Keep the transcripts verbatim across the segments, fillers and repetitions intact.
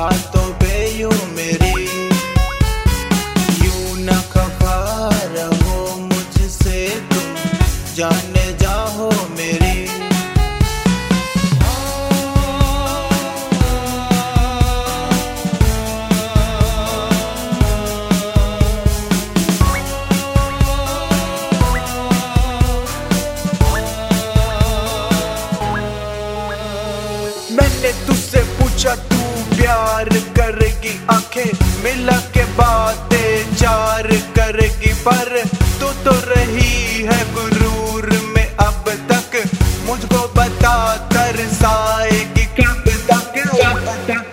बातों पे यूं मेरी, यूं न खफा रहो मुझसे तुम, जाने जाओ मेरी। मैंने तुझसे पूछा तू प्यार करेगी, आंखें मिला के बातें चार करेगी, पर तू तो रही है गुरूर में अब तक, मुझको बता तरसाएगी कब तक, कब तक,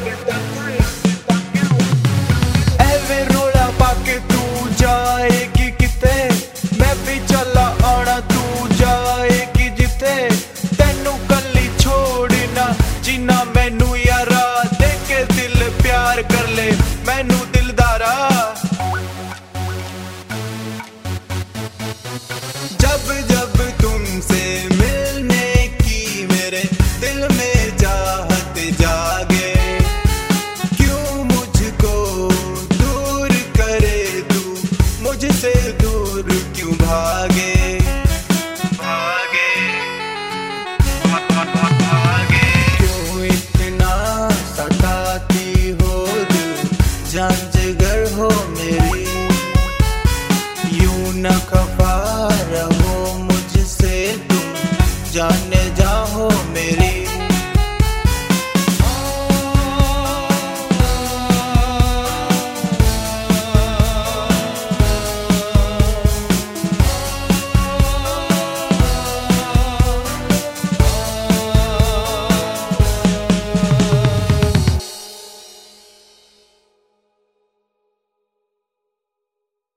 एवे रोड़ा पाके तू जाएगी किते, मैं भी चला आना तू जाएगी जिते, तेनू कली छोड़ना जीना मैनू यारा, देखे दिल प्यार कर ले मैनू दिलदारा। जब जब तुमसे मिलने की मेरे दिल में चाहत जागे, क्यों मुझको दूर करे तू, मुझसे दूर क्यों भागे, भागे, भागे। क्यों इतना सताती हो दिल, जान जिगर हो मेरी, यूं न खफा रहो मुझसे तुम, जाने